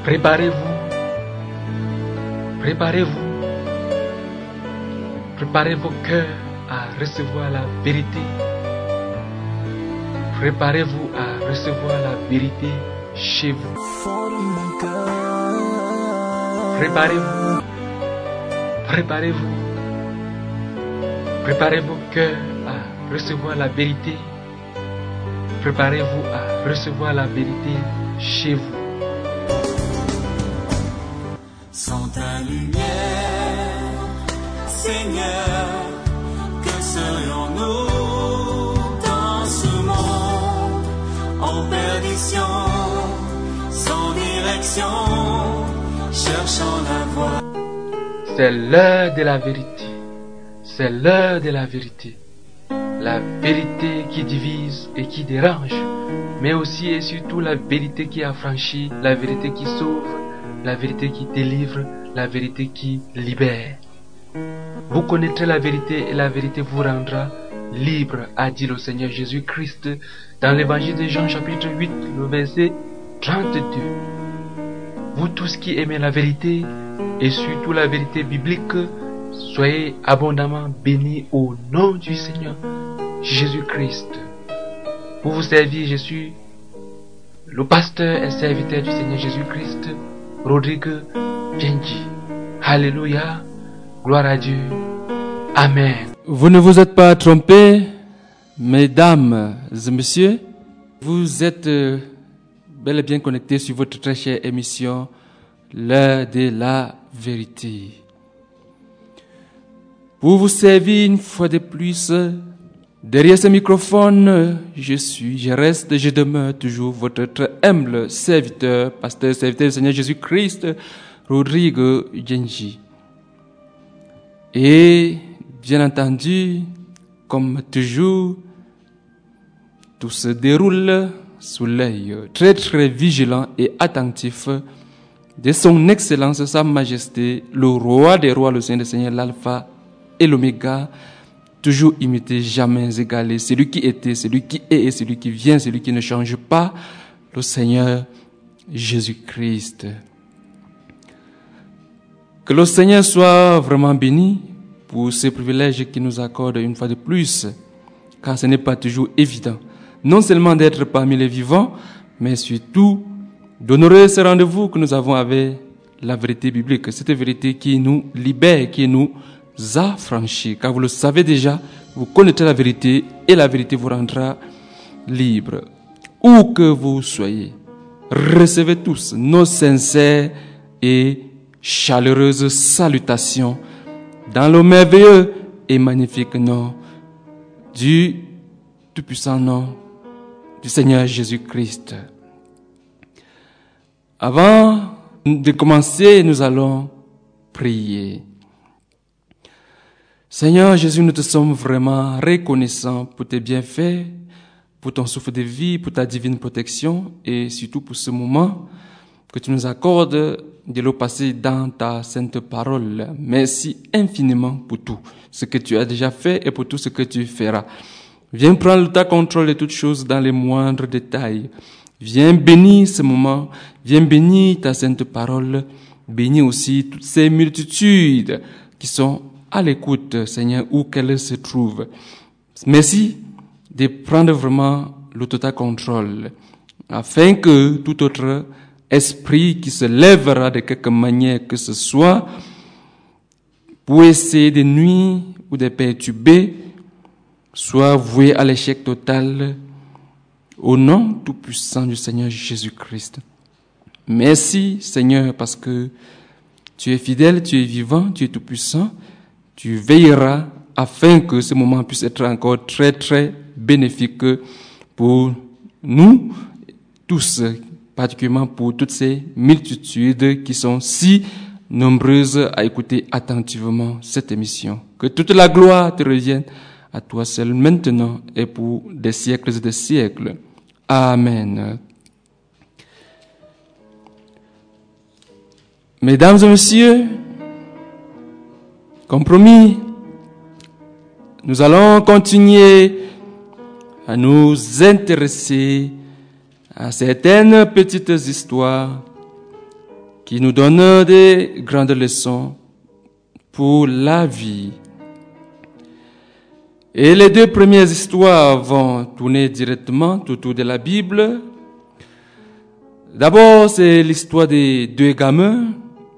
Préparez-vous. Préparez-vous. Préparez vos cœurs à recevoir la vérité. Préparez-vous à recevoir la vérité chez vous. Préparez-vous. Préparez-vous. Préparez vos cœurs à recevoir la vérité. Préparez-vous à recevoir la vérité chez vous. Sans ta lumière, Seigneur, que serions-nous dans ce monde en perdition, sans direction, cherchant la voie? C'est l'heure de la vérité. C'est l'heure de la vérité. La vérité qui divise et qui dérange, mais aussi et surtout la vérité qui affranchit, la vérité qui sauve, la vérité qui délivre, la vérité qui libère. Vous connaîtrez la vérité et la vérité vous rendra libre, a dit le Seigneur Jésus-Christ dans l'évangile de Jean chapitre 8, le verset 32. Vous tous qui aimez la vérité et surtout la vérité biblique, soyez abondamment bénis au nom du Seigneur Jésus-Christ. Pour vous servir, je suis le pasteur et serviteur du Seigneur Jésus-Christ, Rodrigue Djenji. Alléluia, gloire à Dieu. Amen. Vous ne vous êtes pas trompés, mesdames et messieurs. Vous êtes bel et bien connectés sur votre très chère émission, l'heure de la vérité. Pour vous servir une fois de plus, derrière ce microphone, je reste, je demeure toujours votre très humble serviteur, pasteur, serviteur du Seigneur Jésus-Christ, Rodrigue Djenji. Et, bien entendu, comme toujours, tout se déroule sous l'œil très très vigilant et attentif de son Excellence, Sa Majesté, le Roi des Rois, le Seigneur des Seigneurs, l'Alpha et l'Oméga, toujours imité, jamais égalé, celui qui était, celui qui est et celui qui vient, celui qui ne change pas, le Seigneur Jésus-Christ. Que le Seigneur soit vraiment béni pour ce privilège qu'il nous accorde une fois de plus, car ce n'est pas toujours évident, non seulement d'être parmi les vivants, mais surtout d'honorer ce rendez-vous que nous avons avec la vérité biblique, cette vérité qui nous libère, qui nous affranchis, car vous le savez déjà, vous connaîtrez la vérité et la vérité vous rendra libre. Où que vous soyez, recevez tous nos sincères et chaleureuses salutations dans le merveilleux et magnifique nom du tout-puissant nom du Seigneur Jésus-Christ. Avant de commencer, nous allons prier. Seigneur Jésus, nous te sommes vraiment reconnaissants pour tes bienfaits, pour ton souffle de vie, pour ta divine protection et surtout pour ce moment que tu nous accordes de le passer dans ta sainte parole. Merci infiniment pour tout ce que tu as déjà fait et pour tout ce que tu feras. Viens prendre ta contrôle de toutes choses dans les moindres détails. Viens bénir ce moment, viens bénir ta sainte parole, bénis aussi toutes ces multitudes qui sont à l'écoute, Seigneur, où qu'elles se trouvent. Merci de prendre vraiment le total contrôle, afin que tout autre esprit qui se lèvera de quelque manière que ce soit, pour essayer de nuire ou de perturber, soit voué à l'échec total, au nom tout-puissant du Seigneur Jésus-Christ. Merci, Seigneur, parce que tu es fidèle, tu es vivant, tu es tout-puissant. Tu veilleras afin que ce moment puisse être encore très, très bénéfique pour nous tous, particulièrement pour toutes ces multitudes qui sont si nombreuses à écouter attentivement cette émission. Que toute la gloire te revienne à toi seul maintenant et pour des siècles et des siècles. Amen. Mesdames et messieurs, comme promis, nous allons continuer à nous intéresser à certaines petites histoires qui nous donne des grandes leçons pour la vie. Et les deux premières histoires vont tourner directement autour de la Bible. D'abord, c'est l'histoire des deux gamins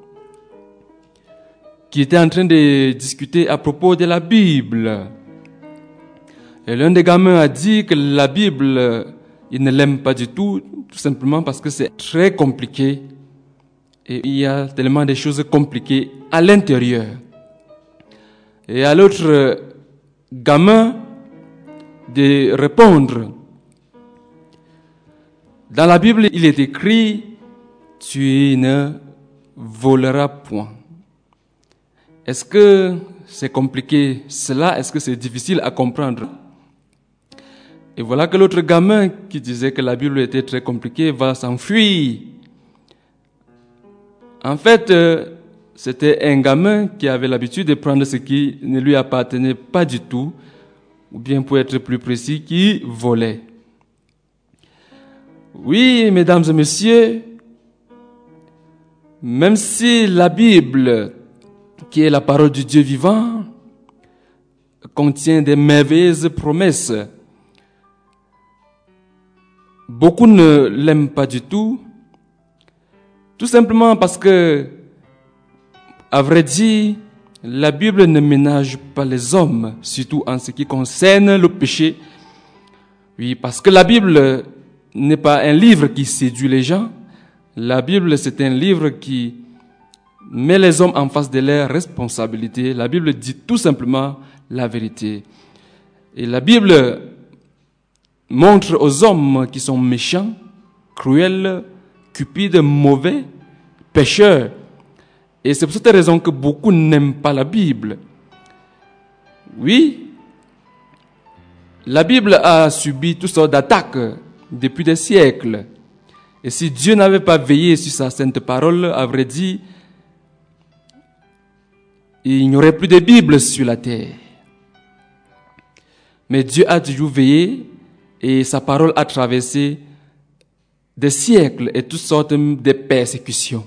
qui étaient en train de discuter à propos de la Bible. Et l'un des gamins a dit que la Bible, il ne l'aime pas du tout simplement parce que c'est très compliqué. Et il y a tellement de choses compliquées à l'intérieur. Et à l'autre gamin de répondre. Dans la Bible, il est écrit « Tu ne voleras point ». Est-ce que c'est compliqué cela? Est-ce que c'est difficile à comprendre? Et voilà que l'autre gamin qui disait que la Bible était très compliquée va s'enfuir. En fait, c'était un gamin qui avait l'habitude de prendre ce qui ne lui appartenait pas du tout, ou bien pour être plus précis, qui volait. Oui, mesdames et messieurs, même si la Bible, qui est la parole du Dieu vivant, contient des merveilleuses promesses, beaucoup ne l'aiment pas du tout simplement parce que, à vrai dire, la Bible ne ménage pas les hommes, surtout en ce qui concerne le péché. Oui, parce que la Bible n'est pas un livre qui séduit les gens. La Bible, c'est un livre qui met les hommes en face de leurs responsabilités. La Bible dit tout simplement la vérité. Et la Bible montre aux hommes qui sont méchants, cruels, cupides, mauvais, pécheurs. Et c'est pour cette raison que beaucoup n'aiment pas la Bible. Oui, la Bible a subi toutes sortes d'attaques depuis des siècles. Et si Dieu n'avait pas veillé sur sa sainte parole, à vrai dire, il n'y aurait plus de Bible sur la terre. Mais Dieu a toujours veillé et sa parole a traversé des siècles et toutes sortes de persécutions.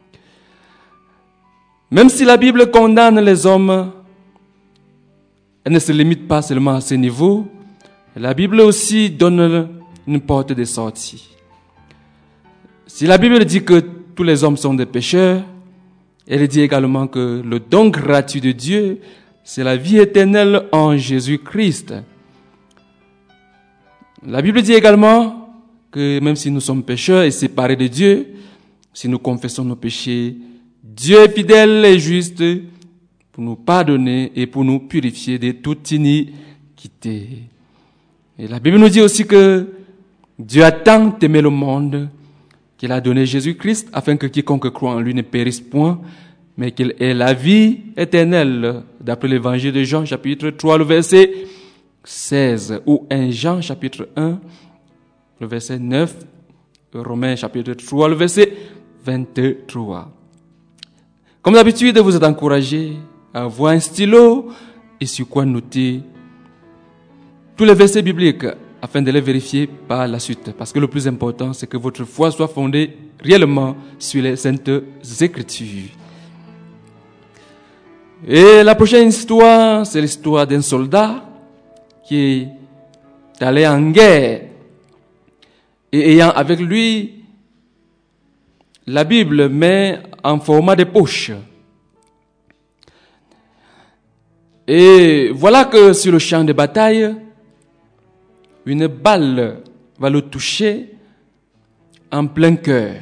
Même si la Bible condamne les hommes, elle ne se limite pas seulement à ce niveau. La Bible aussi donne une porte de sortie. Si la Bible dit que tous les hommes sont des pécheurs, elle dit également que le don gratuit de Dieu, c'est la vie éternelle en Jésus-Christ. La Bible dit également que même si nous sommes pécheurs et séparés de Dieu, si nous confessons nos péchés, Dieu est fidèle et juste pour nous pardonner et pour nous purifier de toute iniquité. Et la Bible nous dit aussi que Dieu a tant aimé le monde qu'il a donné Jésus-Christ afin que quiconque croit en lui ne périsse point, mais qu'il ait la vie éternelle, d'après l'évangile de Jean, chapitre 3, le verset 16, ou 1 Jean, chapitre 1, le verset 9, Romains, chapitre 3, le verset 23. Comme d'habitude, vous êtes encouragé à avoir un stylo et sur quoi noter tous les versets bibliques afin de les vérifier par la suite. Parce que le plus important, c'est que votre foi soit fondée réellement sur les saintes Écritures. Et la prochaine histoire, c'est l'histoire d'un soldat qui est allé en guerre et ayant avec lui la Bible, mais en format de poche. Et voilà que sur le champ de bataille, une balle va le toucher en plein cœur.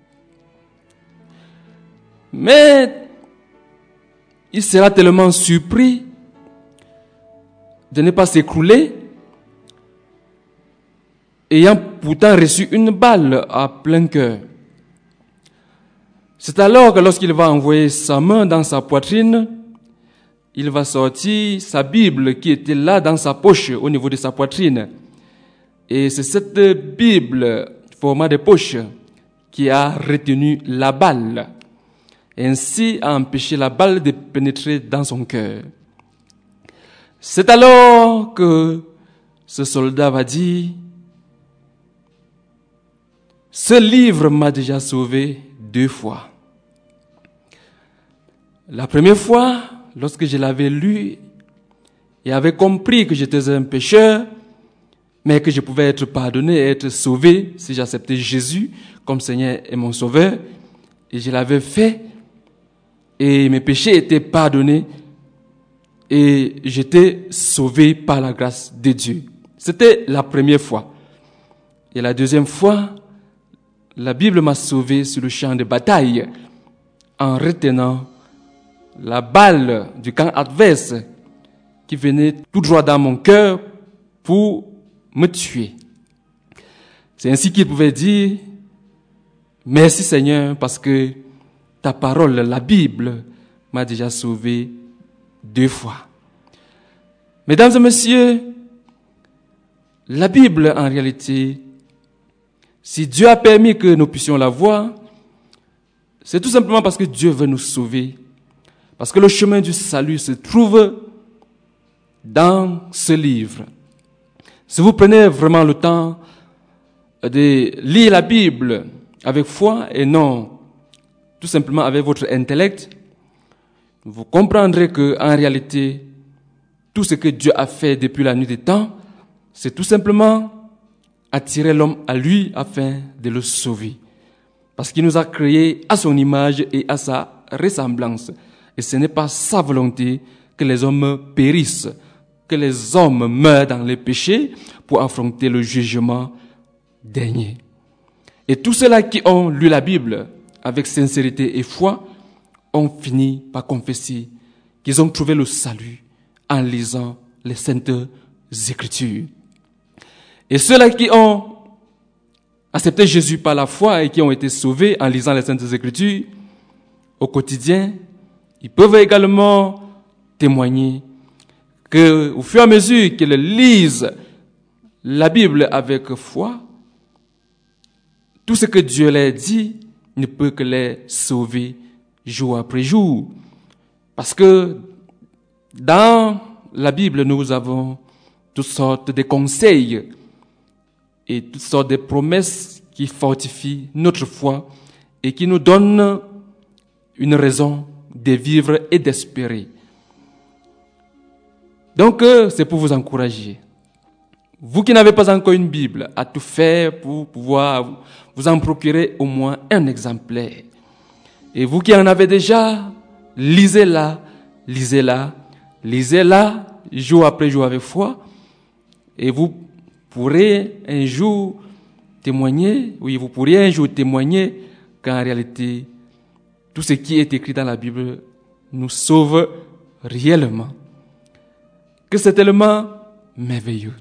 Mais il sera tellement surpris de ne pas s'écrouler, ayant pourtant reçu une balle à plein cœur. C'est alors que lorsqu'il va envoyer sa main dans sa poitrine, il va sortir sa Bible qui était là dans sa poche, au niveau de sa poitrine. Et c'est cette Bible, format de poche, qui a retenu la balle, et ainsi a empêché la balle de pénétrer dans son cœur. C'est alors que ce soldat va dire, ce livre m'a déjà sauvé 2 fois. La première fois, lorsque je l'avais lu et avait compris que j'étais un pécheur, mais que je pouvais être pardonné et être sauvé si j'acceptais Jésus comme Seigneur et mon Sauveur, et je l'avais fait, et mes péchés étaient pardonnés, et j'étais sauvé par la grâce de Dieu. C'était la première fois. Et la deuxième fois, la Bible m'a sauvé sur le champ de bataille en retenant la balle du camp adverse qui venait tout droit dans mon cœur pour me tuer. C'est ainsi qu'il pouvait dire « Merci Seigneur parce que ta parole, la Bible, m'a déjà sauvé 2 fois. » Mesdames et messieurs, la Bible en réalité, si Dieu a permis que nous puissions la voir, c'est tout simplement parce que Dieu veut nous sauver. Parce que le chemin du salut se trouve dans ce livre. Si vous prenez vraiment le temps de lire la Bible avec foi et non tout simplement avec votre intellect, vous comprendrez que en réalité, tout ce que Dieu a fait depuis la nuit des temps, c'est tout simplement attirer l'homme à lui afin de le sauver. Parce qu'il nous a créés à son image et à sa ressemblance. Et ce n'est pas sa volonté que les hommes périssent, que les hommes meurent dans les péchés pour affronter le jugement dernier. Et tous ceux-là qui ont lu la Bible avec sincérité et foi ont fini par confesser qu'ils ont trouvé le salut en lisant les Saintes Écritures. Et ceux-là qui ont accepté Jésus par la foi et qui ont été sauvés en lisant les Saintes Écritures, au quotidien, ils peuvent également témoigner que, au fur et à mesure qu'ils lisent la Bible avec foi, tout ce que Dieu leur dit ne peut que les sauver jour après jour. Parce que dans la Bible, nous avons toutes sortes de conseils et toutes sortes de promesses qui fortifient notre foi et qui nous donnent une raison de vivre et d'espérer. Donc, c'est pour vous encourager. Vous qui n'avez pas encore une Bible, à tout faire pour pouvoir vous en procurer au moins un exemplaire. Et vous qui en avez déjà, lisez-la, jour après jour avec foi, et vous pourriez un jour témoigner qu'en réalité, tout ce qui est écrit dans la Bible nous sauve réellement. Que c'est tellement merveilleux.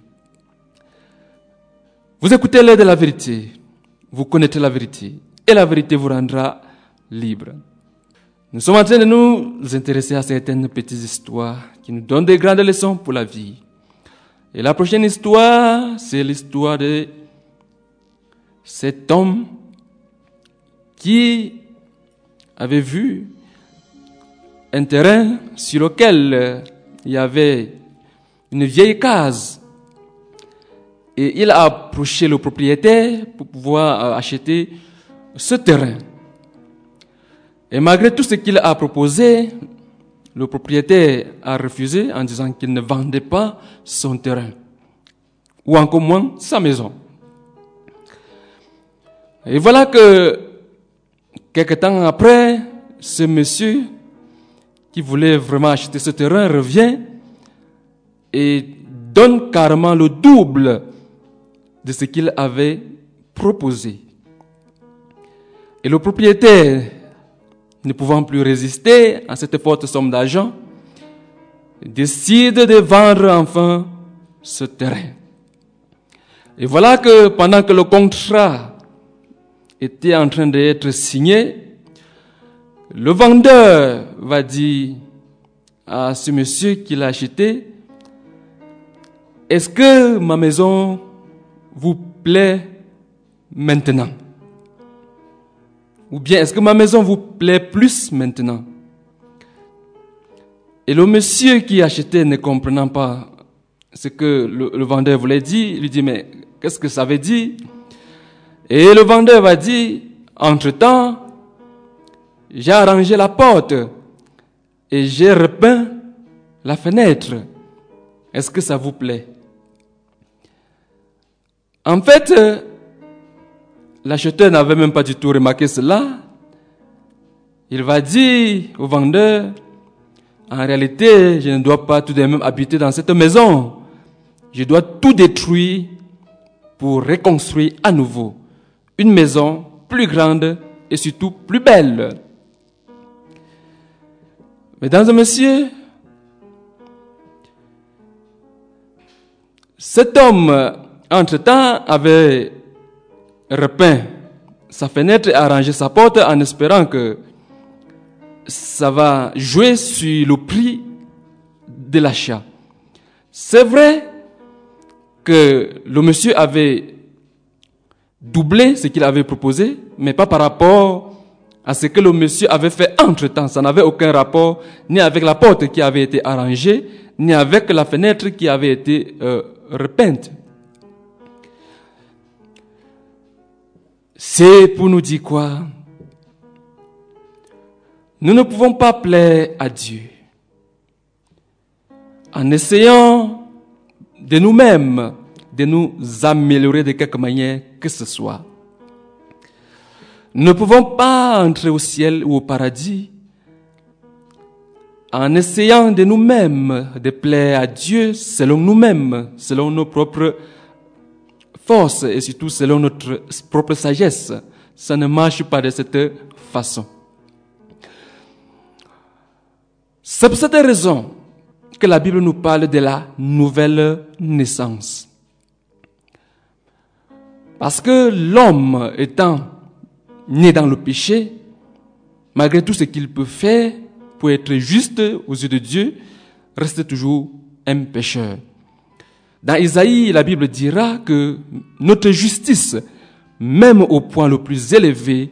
Vous écoutez l'heure de la vérité, vous connaîtrez la vérité, et la vérité vous rendra libre. Nous sommes en train de nous intéresser à certaines petites histoires qui nous donnent des grandes leçons pour la vie. Et la prochaine histoire, c'est l'histoire de cet homme qui avait vu un terrain sur lequel il y avait une vieille case. Et il a approché le propriétaire pour pouvoir acheter ce terrain. Et malgré tout ce qu'il a proposé, le propriétaire a refusé en disant qu'il ne vendait pas son terrain, ou encore moins sa maison. Et voilà que, quelque temps après, ce monsieur qui voulait vraiment acheter ce terrain revient et donne carrément le double de ce qu'il avait proposé. Et le propriétaire, ne pouvant plus résister à cette forte somme d'argent, décide de vendre enfin ce terrain. Et voilà que pendant que le contrat était en train d'être signé, le vendeur va dire à ce monsieur qui l'a acheté: est-ce que ma maison vous plaît maintenant? Ou bien est-ce que ma maison vous plaît plus maintenant? Et le monsieur qui achetait, ne comprenant pas ce que le vendeur voulait dire, lui dit: mais qu'est-ce que ça veut dire? Et le vendeur va dire: entre-temps, j'ai arrangé la porte et j'ai repeint la fenêtre. Est-ce que ça vous plaît? En fait, l'acheteur n'avait même pas du tout remarqué cela. Il va dire au vendeur, en réalité, je ne dois pas tout de même habiter dans cette maison. Je dois tout détruire pour reconstruire à nouveau une maison plus grande et surtout plus belle. Mesdames et messieurs, cet homme, entre-temps, avait repeint sa fenêtre et arrangé sa porte en espérant que ça va jouer sur le prix de l'achat. C'est vrai que le monsieur avait doublé ce qu'il avait proposé, mais pas par rapport à ce que le monsieur avait fait entre-temps. Ça n'avait aucun rapport ni avec la porte qui avait été arrangée, ni avec la fenêtre qui avait été repeinte. C'est pour nous dire quoi? Nous ne pouvons pas plaire à Dieu en essayant de nous-mêmes de nous améliorer de quelque manière que ce soit. Nous ne pouvons pas entrer au ciel ou au paradis en essayant de nous-mêmes de plaire à Dieu selon nous-mêmes, selon nos propres forces et surtout selon notre propre sagesse. Ça ne marche pas de cette façon. C'est pour cette raison que la Bible nous parle de la nouvelle naissance. Parce que l'homme étant né dans le péché, malgré tout ce qu'il peut faire pour être juste aux yeux de Dieu, reste toujours un pécheur. Dans Isaïe, la Bible dira que notre justice, même au point le plus élevé,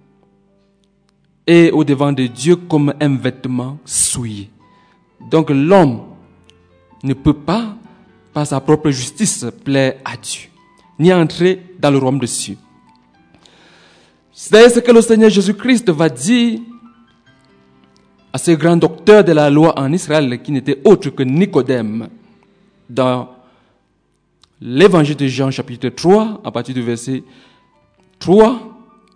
est au-devant de Dieu comme un vêtement souillé. Donc l'homme ne peut pas, par sa propre justice, plaire à Dieu, ni entrer dans le royaume des cieux. C'est ce que le Seigneur Jésus-Christ va dire à ce grand docteur de la loi en Israël, qui n'était autre que Nicodème, dans l'évangile de Jean chapitre 3, à partir du verset 3,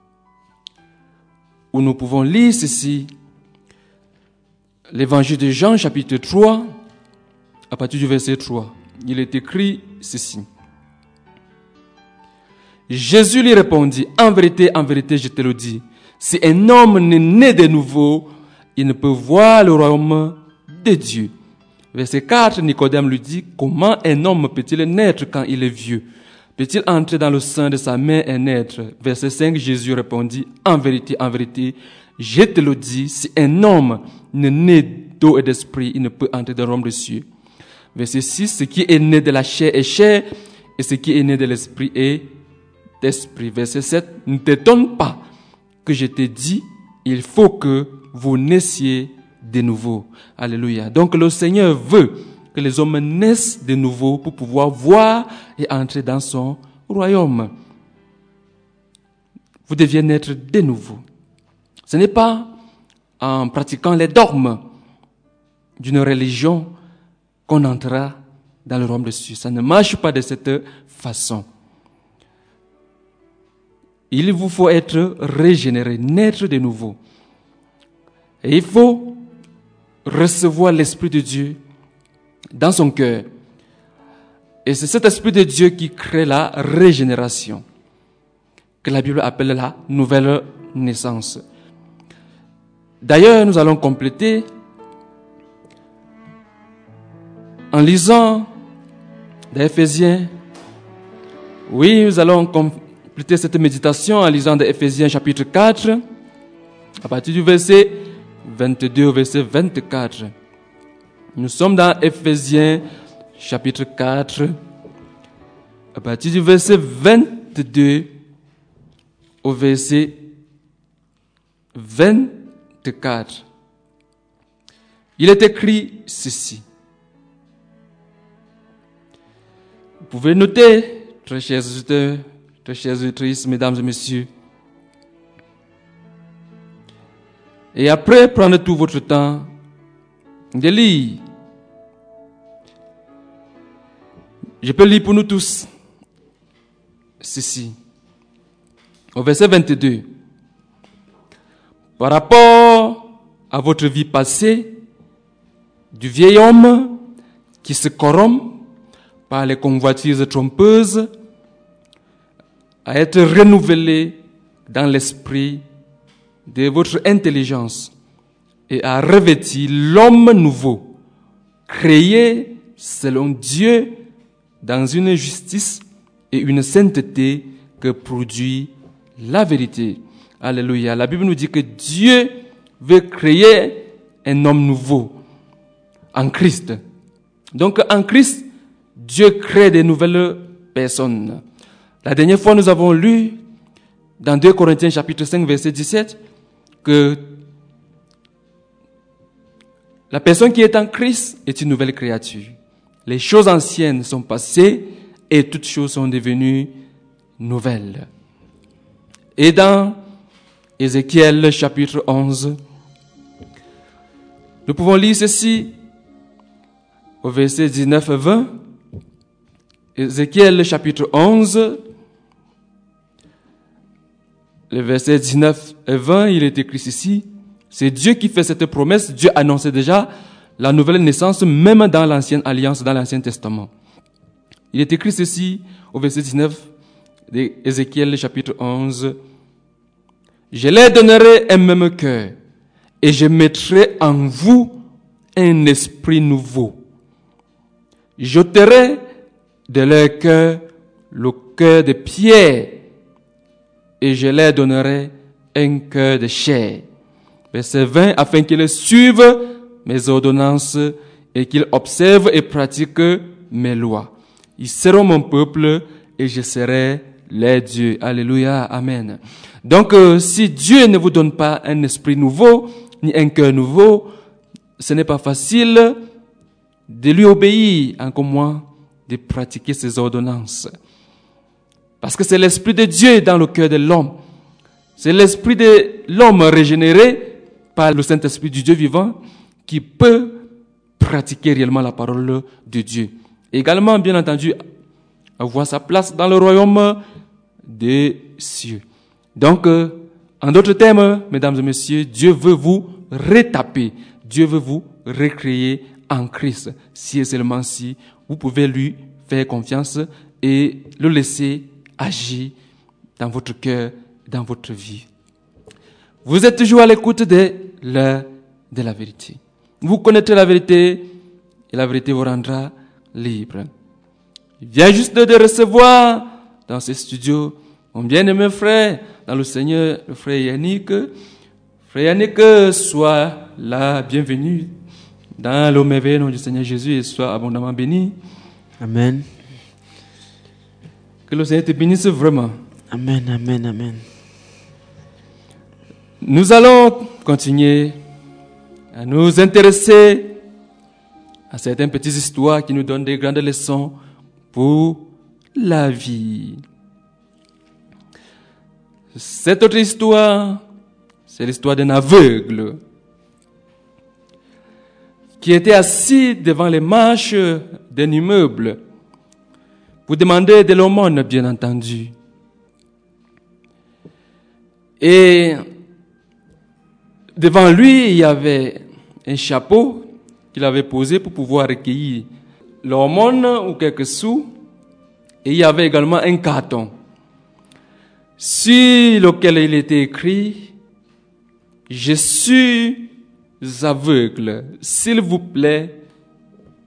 où nous pouvons lire ceci. L'évangile de Jean chapitre 3, à partir du verset 3. Il est écrit ceci. Jésus lui répondit, en vérité, je te le dis, si un homme n'est né de nouveau, il ne peut voir le royaume de Dieu. Verset 4, Nicodème lui dit, comment un homme peut-il naître quand il est vieux? Peut-il entrer dans le sein de sa mère et naître? Verset 5, Jésus répondit, en vérité, je te le dis, si un homme n'est né d'eau et d'esprit, il ne peut entrer dans le royaume des cieux. Verset 6, ce qui est né de la chair est chair, et ce qui est né de l'esprit est d'esprit. Verset 7, ne t'étonne pas que je t'ai dit, il faut que vous naissiez de nouveau. Alléluia. Donc le Seigneur veut que les hommes naissent de nouveau pour pouvoir voir et entrer dans son royaume. Vous deviez naître de nouveau. Ce n'est pas en pratiquant les dogmes d'une religion qu'on entrera dans le royaume des cieux. Ça ne marche pas de cette façon. Il vous faut être régénéré, naître de nouveau. Et il faut recevoir l'Esprit de Dieu dans son cœur. Et c'est cet Esprit de Dieu qui crée la régénération, que la Bible appelle la nouvelle naissance. D'ailleurs, nous allons compléter en lisant dans Éphésiens. Oui, nous allons compléter cette méditation en lisant dans Éphésiens chapitre 4, à partir du verset 22 au verset 24. Nous sommes dans Éphésiens chapitre 4, à partir du verset 22 au verset 24. Il est écrit ceci. Vous pouvez noter, très chers auditeurs, très chères auditrices, mesdames et messieurs. Et après, prendre tout votre temps de lire. Je peux lire pour nous tous ceci. Au verset 22. Par rapport à votre vie passée, du vieil homme qui se corrompt par les convoitises trompeuses, à être renouvelé dans l'esprit de votre intelligence et à revêtir l'homme nouveau, créé selon Dieu dans une justice et une sainteté que produit la vérité. Alléluia. La Bible nous dit que Dieu veut créer un homme nouveau en Christ. Donc en Christ, Dieu crée de nouvelles personnes. La dernière fois, nous avons lu dans 2 Corinthiens chapitre 5, verset 17, que la personne qui est en Christ est une nouvelle créature. Les choses anciennes sont passées et toutes choses sont devenues nouvelles. Et dans Ézéchiel chapitre 11, nous pouvons lire ceci au verset 19 et 20. Ézéchiel chapitre 11, le verset 19 et 20, il est écrit ceci. C'est Dieu qui fait cette promesse. Dieu annonçait déjà la nouvelle naissance, même dans l'ancienne alliance, dans l'Ancien Testament. Il est écrit ceci au verset 19 d'Ézéchiel chapitre 11. Je leur donnerai un même cœur et je mettrai en vous un esprit nouveau. J'ôterai de leur cœur le cœur de pierre et je leur donnerai un cœur de chair. Verset 20, afin qu'ils suivent mes ordonnances et qu'ils observent et pratiquent mes lois. Ils seront mon peuple et je serai leur Dieu. Alléluia, amen. Donc, si Dieu ne vous donne pas un esprit nouveau, ni un cœur nouveau, ce n'est pas facile de lui obéir, encore moins de pratiquer ses ordonnances. Parce que c'est l'esprit de Dieu dans le cœur de l'homme. C'est l'esprit de l'homme régénéré par le Saint-Esprit du Dieu vivant qui peut pratiquer réellement la parole de Dieu. Également, bien entendu, avoir sa place dans le royaume des cieux. Donc, en d'autres termes, mesdames et messieurs, Dieu veut vous retaper. Dieu veut vous recréer en Christ. Si et seulement si vous pouvez lui faire confiance et le laisser agir dans votre cœur, dans votre vie. Vous êtes toujours à l'écoute de l'heure de la vérité. Vous connaîtrez la vérité et la vérité vous rendra libre. Il vient juste de recevoir dans ce studio mon bien-aimé frère dans le Seigneur, le frère Yannick. Frère Yannick, sois la bienvenue dans le merveilleux nom du Seigneur Jésus et sois abondamment béni. Amen. Que le Seigneur te bénisse vraiment. Amen, amen, amen. Nous allons continuer à nous intéresser à certaines petites histoires qui nous donnent des grandes leçons pour la vie. Cette autre histoire, c'est l'histoire d'un aveugle qui était assis devant les marches d'un immeuble pour demander de l'aumône, bien entendu. Et devant lui, il y avait un chapeau qu'il avait posé pour pouvoir recueillir l'aumône ou quelques sous. Et il y avait également un carton sur lequel il était écrit « Je suis aveugle, s'il vous plaît, aimez-moi ».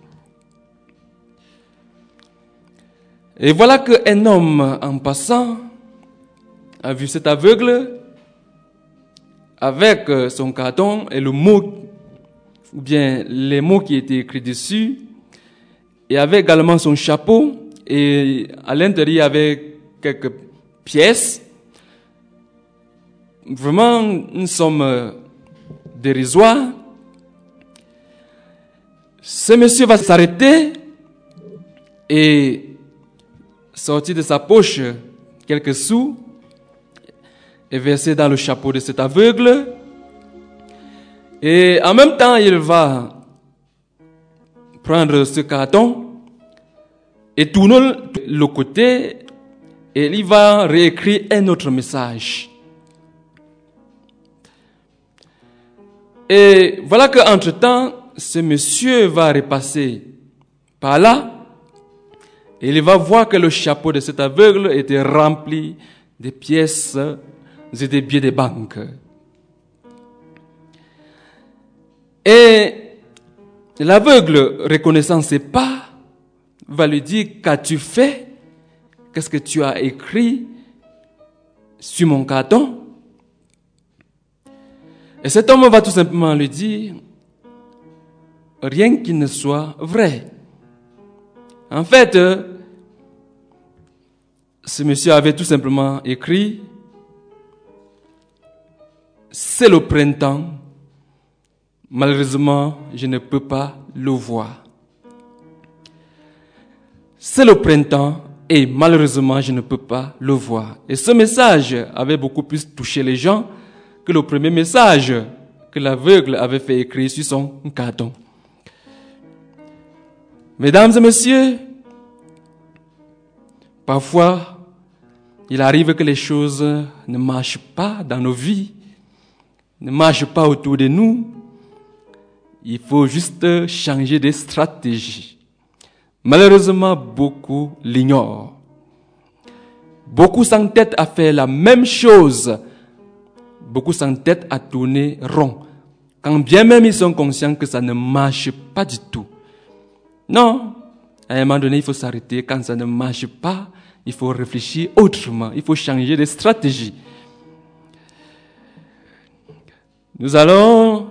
Et voilà qu'un homme en passant a vu cet aveugle avec son carton et le mot, ou bien les mots qui étaient écrits dessus, et avait également son chapeau, et à l'intérieur il y avait quelques pièces. Vraiment une somme dérisoire. Ce monsieur va s'arrêter et sortir de sa poche quelques sous et verser dans le chapeau de cet aveugle. Et en même temps, il va prendre ce carton et tourner le côté et il va réécrire un autre message. Et voilà qu'entre-temps, ce monsieur va repasser par là et il va voir que le chapeau de cet aveugle était rempli de pièces et des billets de banque. Et l'aveugle, reconnaissant ses pas, va lui dire: qu'as-tu fait? Qu'est-ce que tu as écrit sur mon carton? Et cet homme va tout simplement lui dire: rien qui ne soit vrai. En fait, ce monsieur avait tout simplement écrit: c'est le printemps, malheureusement, je ne peux pas le voir. C'est le printemps et malheureusement, je ne peux pas le voir. Et ce message avait beaucoup plus touché les gens que le premier message que l'aveugle avait fait écrire sur son carton. Mesdames et messieurs, parfois, il arrive que les choses ne marchent pas dans nos vies, ne marchent pas autour de nous. Il faut juste changer de stratégie. Malheureusement, beaucoup l'ignorent. Beaucoup s'entêtent à faire la même chose. Beaucoup s'entêtent à tourner rond, quand bien même ils sont conscients que ça ne marche pas du tout. Non, à un moment donné, il faut s'arrêter. Quand ça ne marche pas, il faut réfléchir autrement. Il faut changer de stratégie. Nous allons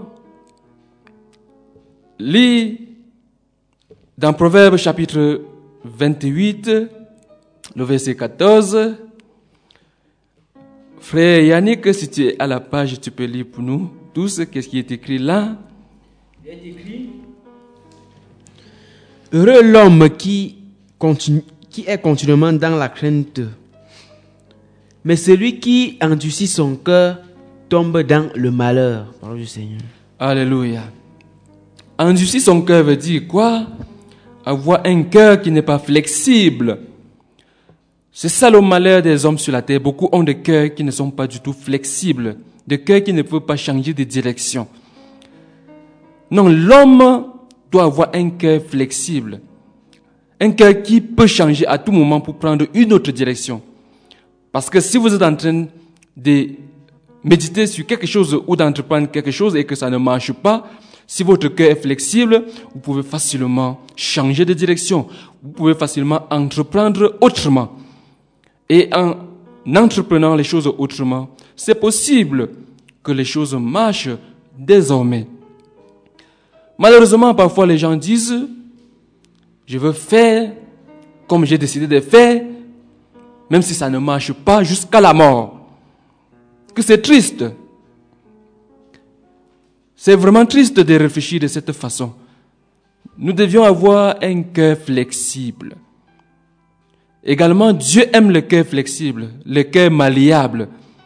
lire dans Proverbes chapitre 28, le verset 14. Frère Yannick, si tu es à la page, tu peux lire pour nous tous qu'est-ce qui est écrit là. Il est écrit: heureux l'homme qui est continuellement dans la crainte, mais celui qui endurcit son cœur tombe dans le malheur. Parole du Seigneur. Alléluia. Endurcir son cœur veut dire quoi? Avoir un cœur qui n'est pas flexible. C'est ça le malheur des hommes sur la terre. Beaucoup ont des cœurs qui ne sont pas du tout flexibles, des cœurs qui ne peuvent pas changer de direction. Non, l'homme doit avoir un cœur flexible, un cœur qui peut changer à tout moment pour prendre une autre direction. Parce que si vous êtes en train de méditer sur quelque chose ou d'entreprendre quelque chose et que ça ne marche pas, si votre cœur est flexible, vous pouvez facilement changer de direction. Vous pouvez facilement entreprendre autrement. Et en entreprenant les choses autrement, c'est possible que les choses marchent désormais. Malheureusement, parfois les gens disent: je veux faire comme j'ai décidé de faire, même si ça ne marche pas jusqu'à la mort. Que c'est triste. C'est vraiment triste de réfléchir de cette façon. Nous devions avoir un cœur flexible. Également, Dieu aime le cœur flexible, le cœur malléable.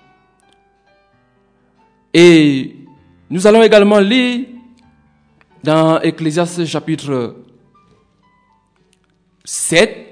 Et nous allons également lire dans Ecclésiaste chapitre 7.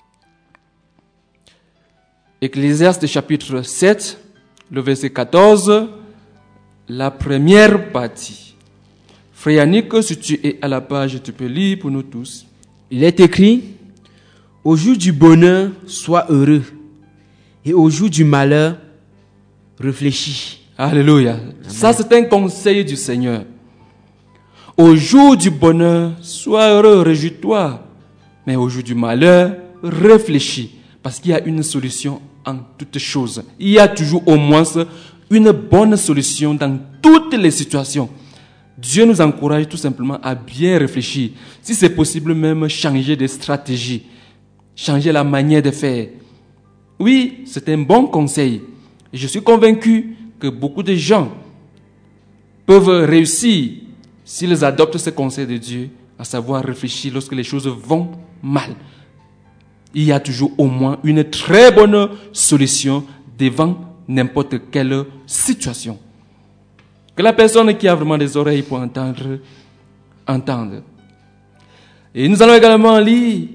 Ecclésiaste chapitre 7, le verset 14, la première partie. Frère Yannick, si tu es à la page, tu peux lire pour nous tous. Il est écrit: au jour du bonheur, sois heureux, et au jour du malheur, réfléchis. Alléluia. Amen. Ça, c'est un conseil du Seigneur. Au jour du bonheur, sois heureux, réjouis-toi. Mais au jour du malheur, réfléchis. Parce qu'il y a une solution en toutes choses. Il y a toujours au moins une bonne solution dans toutes les situations. Dieu nous encourage tout simplement à bien réfléchir. Si c'est possible, même changer de stratégie. Changer la manière de faire. Oui, c'est un bon conseil. Et je suis convaincu que beaucoup de gens peuvent réussir s'ils adoptent ce conseil de Dieu, à savoir réfléchir lorsque les choses vont mal. Il y a toujours au moins une très bonne solution devant n'importe quelle situation. Que la personne qui a vraiment des oreilles pour entendre, entende. Et nous allons également lire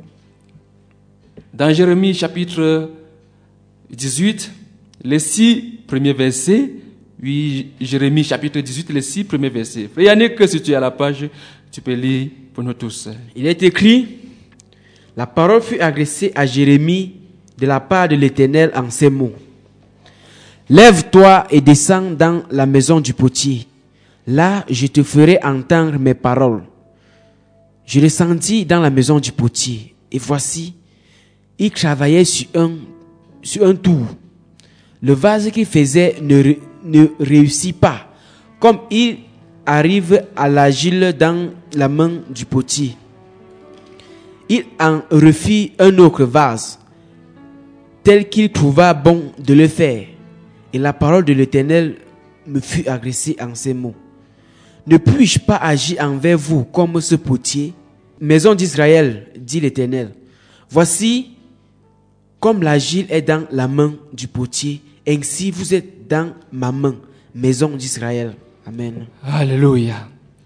dans Jérémie chapitre 18, les 6 premiers versets. Oui, Jérémie chapitre 18, les 6 premiers versets. Frère Yannick, si tu es à la page, tu peux lire pour nous tous. Il est écrit, la parole fut adressée à Jérémie de la part de l'Éternel en ces mots. Lève-toi et descends dans la maison du potier. Là, je te ferai entendre mes paroles. Je descendis dans la maison du potier, et voici, il travaillait sur un tour. Le vase qu'il faisait ne réussit pas, comme il arrive à l'agile dans la main du potier. Il en refit un autre vase, tel qu'il trouva bon de le faire. Et la parole de l'Éternel me fut adressée en ces mots. Ne puis-je pas agir envers vous comme ce potier, maison d'Israël, dit l'Éternel. Voici, comme l'agile est dans la main du potier, ainsi vous êtes dans ma main, maison d'Israël. Amen. Alléluia.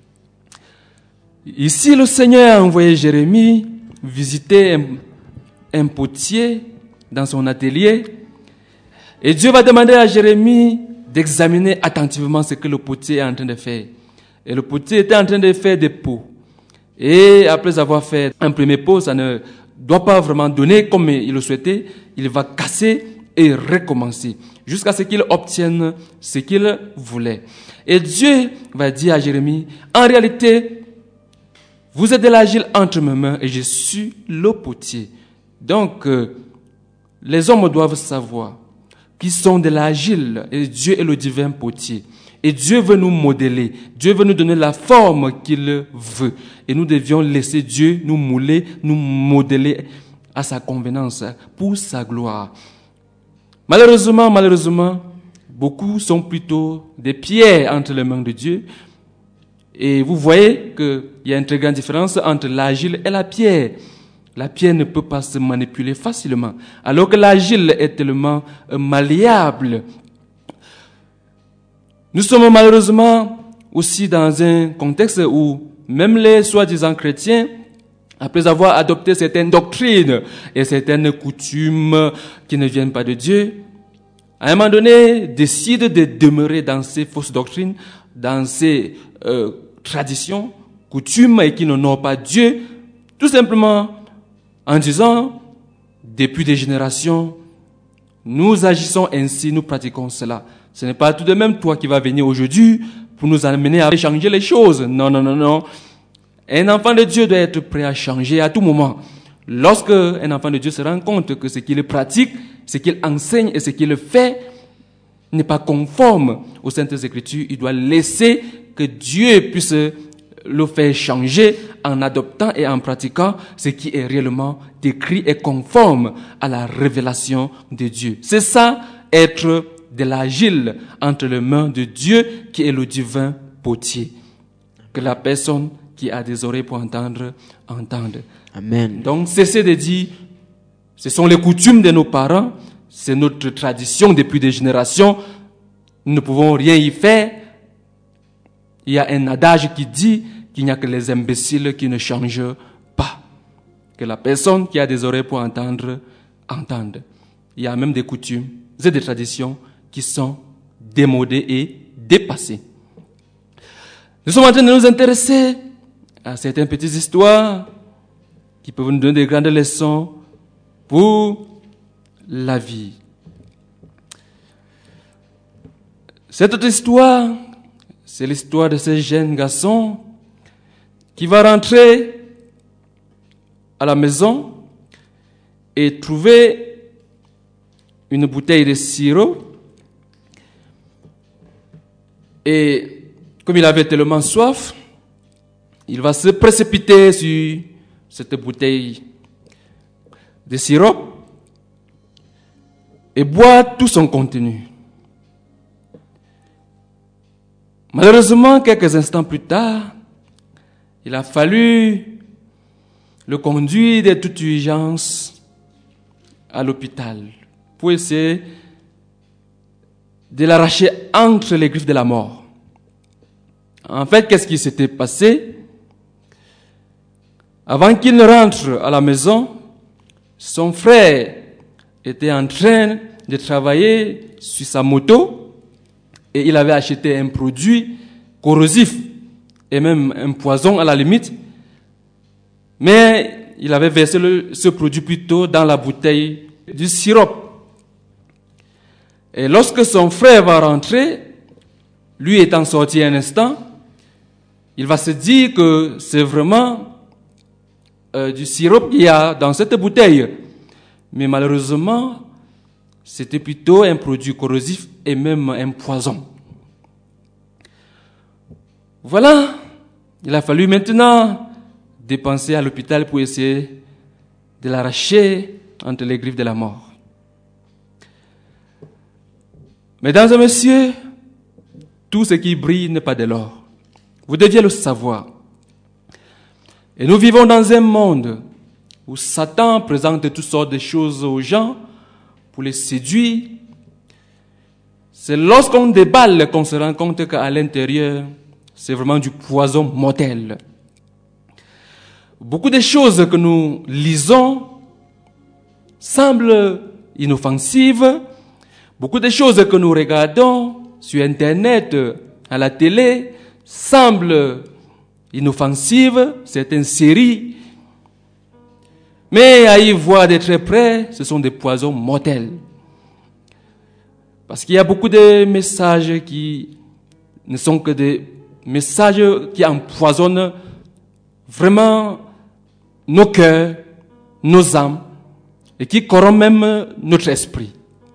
Ici, le Seigneur a envoyé Jérémie visiter un potier dans son atelier. Et Dieu va demander à Jérémie d'examiner attentivement ce que le potier est en train de faire. Et le potier était en train de faire des pots. Et après avoir fait un premier pot, ça ne doit pas vraiment donner comme il le souhaitait. Il va casser et recommencer jusqu'à ce qu'il obtienne ce qu'il voulait. Et Dieu va dire à Jérémie, en réalité, vous êtes de l'agile entre mes mains et je suis le potier. Donc, les hommes doivent savoir qu'ils sont de l'agile et Dieu est le divin potier. Et Dieu veut nous modeler. Dieu veut nous donner la forme qu'il veut. Et nous devions laisser Dieu nous mouler, nous modeler à sa convenance, pour sa gloire. Malheureusement, beaucoup sont plutôt des pierres entre les mains de Dieu. Et vous voyez qu'il y a une très grande différence entre l'agile et la pierre. La pierre ne peut pas se manipuler facilement, alors que l'agile est tellement malléable. Nous sommes malheureusement aussi dans un contexte où même les soi-disant chrétiens, après avoir adopté certaines doctrines et certaines coutumes qui ne viennent pas de Dieu, à un moment donné, décident de demeurer dans ces fausses doctrines, dans ces traditions, coutumes et qui n'honorent pas Dieu, tout simplement en disant, depuis des générations, nous agissons ainsi, nous pratiquons cela. Ce n'est pas tout de même toi qui vas venir aujourd'hui pour nous amener à changer les choses. Non. Un enfant de Dieu doit être prêt à changer à tout moment. Lorsque un enfant de Dieu se rend compte que ce qu'il pratique, ce qu'il enseigne et ce qu'il fait n'est pas conforme aux Saintes Écritures, il doit laisser que Dieu puisse le faire changer en adoptant et en pratiquant ce qui est réellement décrit et conforme à la révélation de Dieu. C'est ça, être de l'agile entre les mains de Dieu qui est le divin potier. Que la personne qui a des oreilles pour entendre, entende. Amen. Donc, cessez de dire, ce sont les coutumes de nos parents, c'est notre tradition depuis des générations, nous ne pouvons rien y faire. Il y a un adage qui dit qu'il n'y a que les imbéciles qui ne changent pas. Que la personne qui a des oreilles pour entendre, entende. Il y a même des coutumes et des traditions qui sont démodées et dépassées. Nous sommes en train de nous intéresser à certaines petites histoires qui peuvent nous donner de grandes leçons pour la vie. Cette autre histoire, c'est l'histoire de ce jeune garçon qui va rentrer à la maison et trouver une bouteille de sirop. Et comme il avait tellement soif, il va se précipiter sur cette bouteille de sirop et boire tout son contenu. Malheureusement, quelques instants plus tard, il a fallu le conduire de toute urgence à l'hôpital pour essayer de l'arracher entre les griffes de la mort. En fait, qu'est-ce qui s'était passé? Avant qu'il ne rentre à la maison, son frère était en train de travailler sur sa moto et il avait acheté un produit corrosif et même un poison à la limite, mais il avait versé ce produit plutôt dans la bouteille du sirop. Et lorsque son frère va rentrer, lui étant sorti un instant, il va se dire que c'est vraiment du sirop qu'il y a dans cette bouteille. Mais malheureusement, c'était plutôt un produit corrosif et même un poison. Voilà, il a fallu maintenant dépenser à l'hôpital pour essayer de l'arracher entre les griffes de la mort. Mesdames et messieurs, tout ce qui brille n'est pas de l'or. Vous deviez le savoir. Et nous vivons dans un monde où Satan présente toutes sortes de choses aux gens pour les séduire. C'est lorsqu'on déballe qu'on se rend compte qu'à l'intérieur, c'est vraiment du poison mortel. Beaucoup de choses que nous lisons semblent inoffensives. Beaucoup de choses que nous regardons sur Internet, à la télé, semblent inoffensives, certaines séries. Mais à y voir de très près, ce sont des poisons mortels. Parce qu'il y a beaucoup de messages qui ne sont que des messages qui empoisonnent vraiment nos cœurs, nos âmes, et qui corrompent même notre esprit.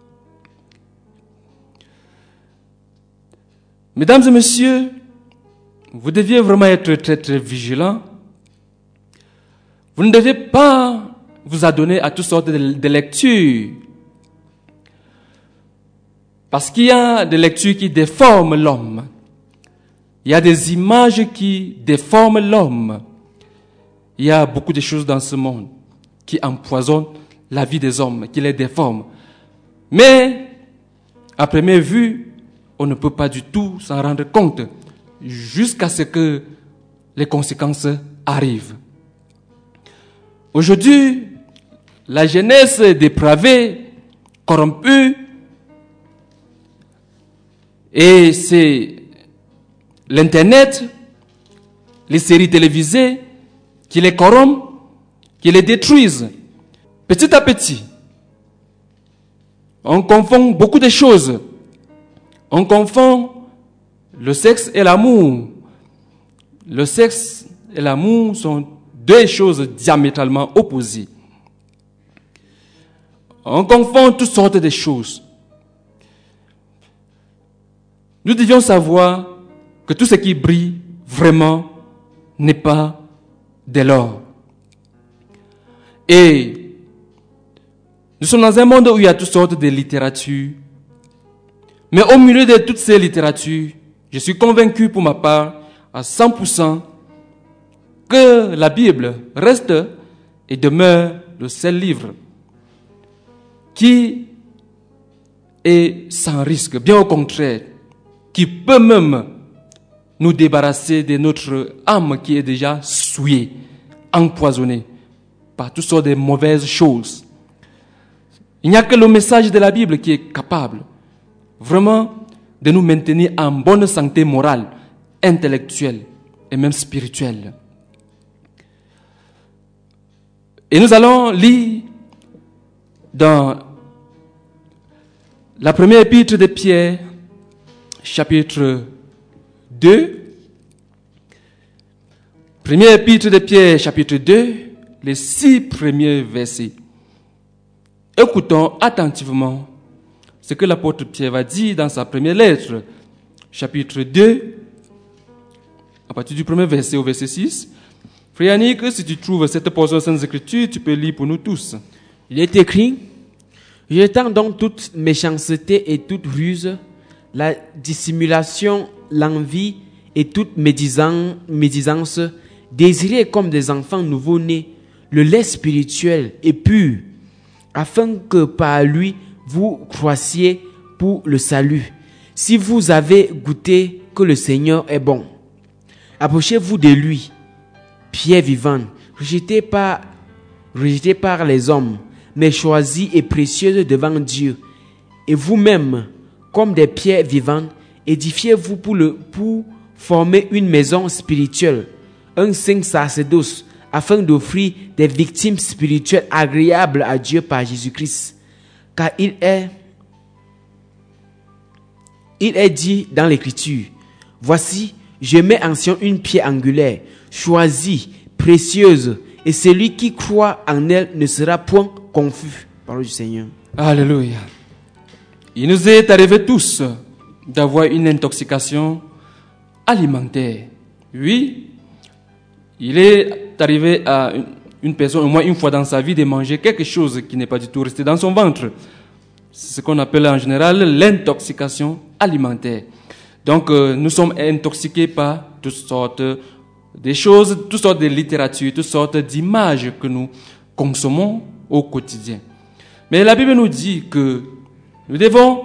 Mesdames et messieurs, vous deviez vraiment être très très vigilants. Vous ne devez pas vous adonner à toutes sortes de lectures. Parce qu'il y a des lectures qui déforment l'homme. Il y a des images qui déforment l'homme. Il y a beaucoup de choses dans ce monde qui empoisonnent la vie des hommes, qui les déforment. Mais, à première vue, on ne peut pas du tout s'en rendre compte jusqu'à ce que les conséquences arrivent. Aujourd'hui, la jeunesse dépravée, corrompue, et c'est l'Internet, les séries télévisées qui les corrompent, qui les détruisent. Petit à petit, on confond beaucoup de choses. On confond le sexe et l'amour. Le sexe et l'amour sont deux choses diamétralement opposées. On confond toutes sortes de choses. Nous devions savoir que tout ce qui brille vraiment n'est pas de l'or. Et nous sommes dans un monde où il y a toutes sortes de littératures. Mais au milieu de toutes ces littératures, je suis convaincu pour ma part à 100% que la Bible reste et demeure le seul livre qui est sans risque, bien au contraire, qui peut même nous débarrasser de notre âme qui est déjà souillée, empoisonnée par toutes sortes de mauvaises choses. Il n'y a que le message de la Bible qui est capable vraiment de nous maintenir en bonne santé morale, intellectuelle et même spirituelle. Et nous allons lire dans la première épître de Pierre, chapitre 2. Première épître de Pierre, chapitre 2, les 6 premiers versets. Écoutons attentivement ce que l'apôtre Pierre va dire dans sa première lettre, chapitre 2, à partir du premier verset au verset 6. Frère Yannick, si tu trouves cette portion sans écriture, tu peux lire pour nous tous. Il est écrit: jetant donc toute méchanceté et toute ruse, la dissimulation, l'envie et toute médisance, désirez comme des enfants nouveau-nés le lait spirituel et pur, afin que par lui vous croissiez pour le salut, si vous avez goûté que le Seigneur est bon. Approchez-vous de lui, pierre vivante, rejetée par les hommes, mais choisie et précieuse devant Dieu. Et vous-même, comme des pierres vivantes, édifiez-vous pour former une maison spirituelle, un saint sacerdoce, afin d'offrir des victimes spirituelles agréables à Dieu par Jésus-Christ. Car il est dit dans l'Écriture, « Voici, je mets en Sion une pierre angulaire, choisie, précieuse, et celui qui croit en elle ne sera point confus. » Parole du Seigneur. Alléluia. Il nous est arrivé tous d'avoir une intoxication alimentaire. Oui, il est arrivé à une personne, au moins une fois dans sa vie, de manger quelque chose qui n'est pas du tout resté dans son ventre. C'est ce qu'on appelle en général l'intoxication alimentaire. Donc, nous sommes intoxiqués par toutes sortes de choses, toutes sortes de littérature, toutes sortes d'images que nous consommons au quotidien. Mais la Bible nous dit que nous devons,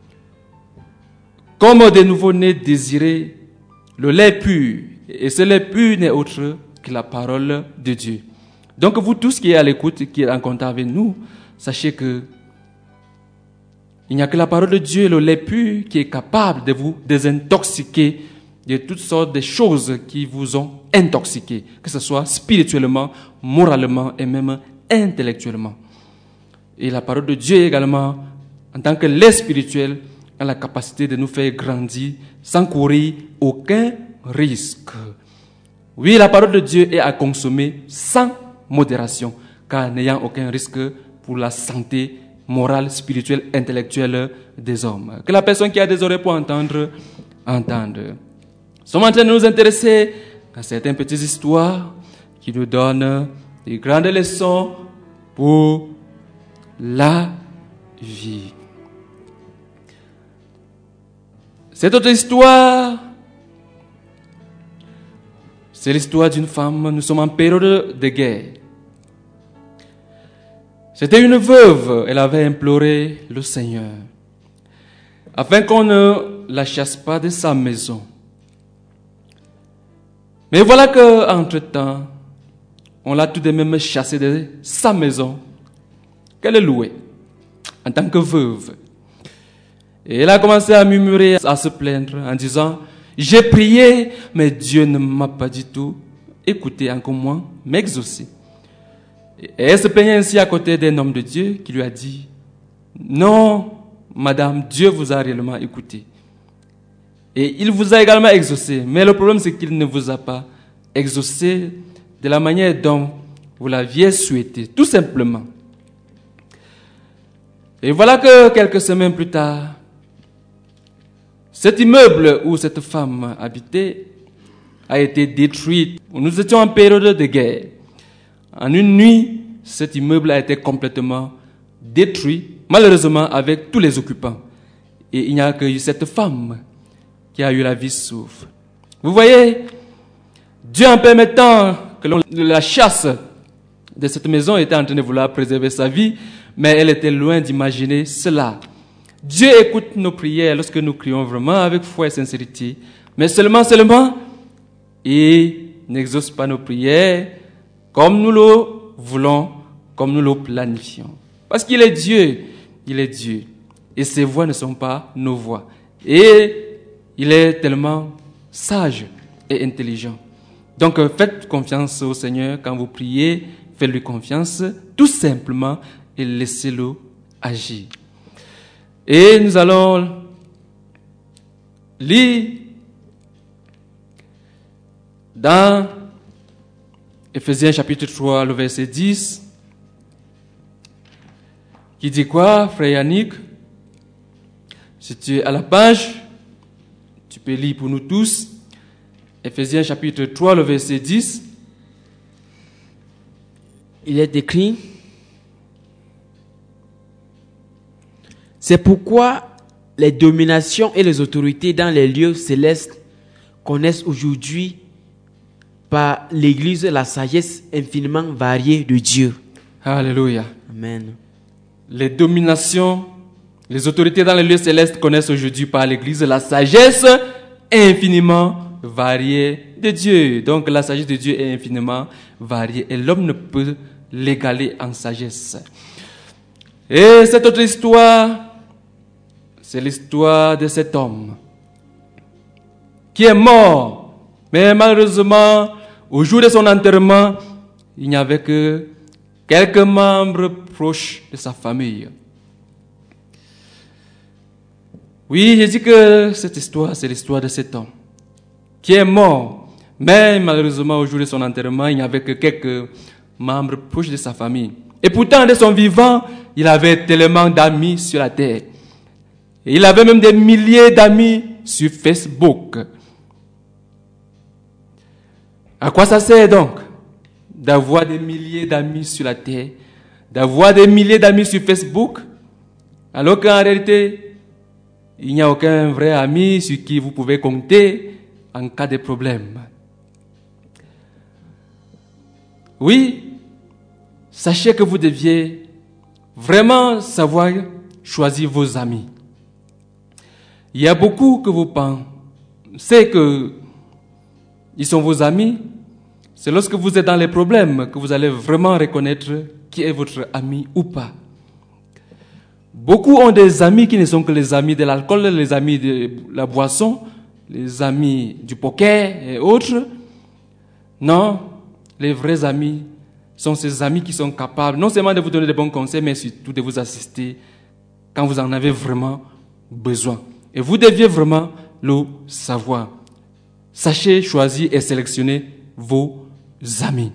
comme des nouveau-nés, désirer le lait pur. Et ce lait pur n'est autre que la parole de Dieu. Donc vous tous qui êtes à l'écoute, qui êtes en contact avec nous, sachez que il n'y a que la parole de Dieu, le lait pur, qui est capable de vous désintoxiquer de toutes sortes de choses qui vous ont intoxiqué, que ce soit spirituellement, moralement et même intellectuellement. Et la parole de Dieu également, en tant que lait spirituel, a la capacité de nous faire grandir sans courir aucun risque. Oui, la parole de Dieu est à consommer sans modération, car n'ayant aucun risque pour la santé morale, spirituelle, intellectuelle des hommes. Que la personne qui a des oreilles pour entendre, entende. Nous sommes en train de nous intéresser à certaines petites histoires qui nous donnent des grandes leçons pour la vie. Cette autre histoire, c'est l'histoire d'une femme. Nous sommes en période de guerre. C'était une veuve. Elle avait imploré le Seigneur afin qu'on ne la chasse pas de sa maison. Mais voilà qu'entre-temps, on l'a tout de même chassée de sa maison qu'elle louait en tant que veuve. Et elle a commencé à murmurer, à se plaindre en disant, « J'ai prié, mais Dieu ne m'a pas du tout écouté, encore moins m'exaucer. » Et elle se plaignait ainsi à côté d'un homme de Dieu qui lui a dit, « Non, madame, Dieu vous a réellement écouté. Et il vous a également exaucé. Mais le problème, c'est qu'il ne vous a pas exaucé de la manière dont vous l'aviez souhaité, tout simplement. » Et voilà que quelques semaines plus tard, cet immeuble où cette femme habitait a été détruit. Nous étions en période de guerre. En une nuit, cet immeuble a été complètement détruit, malheureusement avec tous les occupants. Et il n'y a que cette femme qui a eu la vie sauve. Vous voyez, Dieu, en permettant que la chasse de cette maison, était en train de vouloir préserver sa vie, mais elle était loin d'imaginer cela. Dieu écoute nos prières lorsque nous crions vraiment avec foi et sincérité, mais seulement, et n'exauce pas nos prières comme nous le voulons, comme nous le planifions. Parce qu'il est Dieu, et ses voix ne sont pas nos voix. Et il est tellement sage et intelligent. Donc faites confiance au Seigneur quand vous priez, faites-lui confiance tout simplement et laissez-le agir. Et nous allons lire dans Ephésiens chapitre 3, le verset 10, qui dit quoi, frère Yannick? Si tu es à la page, tu peux lire pour nous tous. Ephésiens chapitre 3, le verset 10. Il est écrit, c'est pourquoi les dominations et les autorités dans les lieux célestes connaissent aujourd'hui par l'Église la sagesse infiniment variée de Dieu. Alléluia. Amen. Les dominations, les autorités dans les lieux célestes connaissent aujourd'hui par l'Église la sagesse infiniment variée de Dieu. Donc la sagesse de Dieu est infiniment variée et l'homme ne peut l'égaler en sagesse. Et cette autre histoire, c'est l'histoire de cet homme qui est mort. Mais malheureusement, au jour de son enterrement, il n'y avait que quelques membres proches de sa famille. Oui, j'ai dit que cette histoire, c'est l'histoire de cet homme qui est mort. Mais malheureusement, au jour de son enterrement, il n'y avait que quelques membres proches de sa famille. Et pourtant, de son vivant, il avait tellement d'amis sur la terre. Et il avait même des milliers d'amis sur Facebook. À quoi ça sert donc d'avoir des milliers d'amis sur la terre, d'avoir des milliers d'amis sur Facebook, alors qu'en réalité, il n'y a aucun vrai ami sur qui vous pouvez compter en cas de problème. Oui, sachez que vous deviez vraiment savoir choisir vos amis. Il y a beaucoup que vous pensez que ils sont vos amis. C'est lorsque vous êtes dans les problèmes que vous allez vraiment reconnaître qui est votre ami ou pas. Beaucoup ont des amis qui ne sont que les amis de l'alcool, les amis de la boisson, les amis du poker et autres. Non, les vrais amis sont ces amis qui sont capables non seulement de vous donner de bons conseils, mais surtout de vous assister quand vous en avez vraiment besoin. Et vous deviez vraiment le savoir. Sachez choisir et sélectionner vos amis.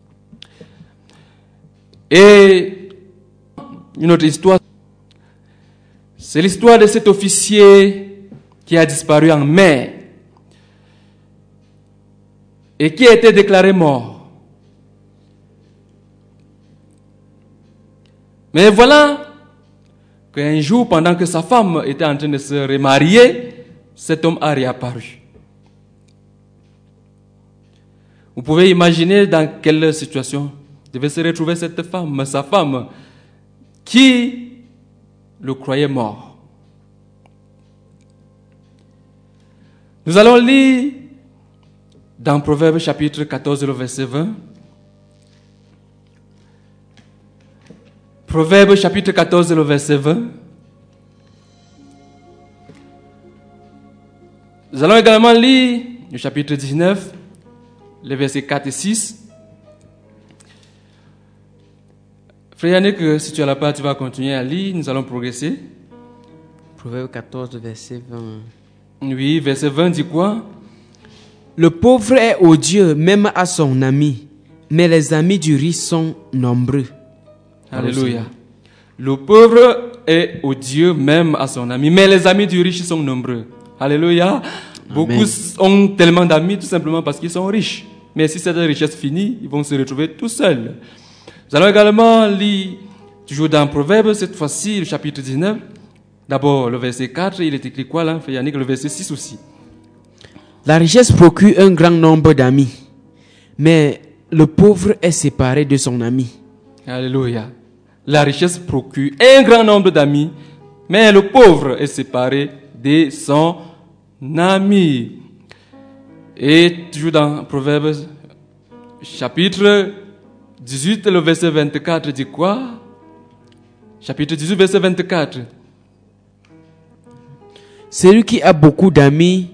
Et une autre histoire, c'est l'histoire de cet officier qui a disparu en mer et qui a été déclaré mort. Mais voilà qu'un jour, pendant que sa femme était en train de se remarier, cet homme a réapparu. Vous pouvez imaginer dans quelle situation devait se retrouver cette femme, sa femme, qui le croyait mort. Nous allons lire dans Proverbes chapitre 14, le verset 20. Proverbes chapitre 14, le verset 20. Nous allons également lire le chapitre 19, les versets 4 et 6. Frère Yannick, si tu as la part, tu vas continuer à lire, nous allons progresser. Proverbe 14, verset 20. Oui, verset 20 dit quoi? Le pauvre est odieux même à son ami, mais les amis du riche sont nombreux. Alléluia. Le pauvre est odieux même à son ami, mais les amis du riche sont nombreux. Alléluia. Beaucoup ont tellement d'amis tout simplement parce qu'ils sont riches. Mais si cette richesse finit, ils vont se retrouver tout seuls. Nous allons également lire, toujours dans Proverbes, cette fois-ci, le chapitre 19. D'abord, le verset 4, il est écrit quoi là, Frère Yannick, le verset 6 aussi. La richesse procure un grand nombre d'amis, mais le pauvre est séparé de son ami. Alléluia. La richesse procure un grand nombre d'amis, mais le pauvre est séparé de son ami. Et toujours dans Proverbes, chapitre 18, le verset 24 dit quoi? Chapitre 18, verset 24. Celui qui a beaucoup d'amis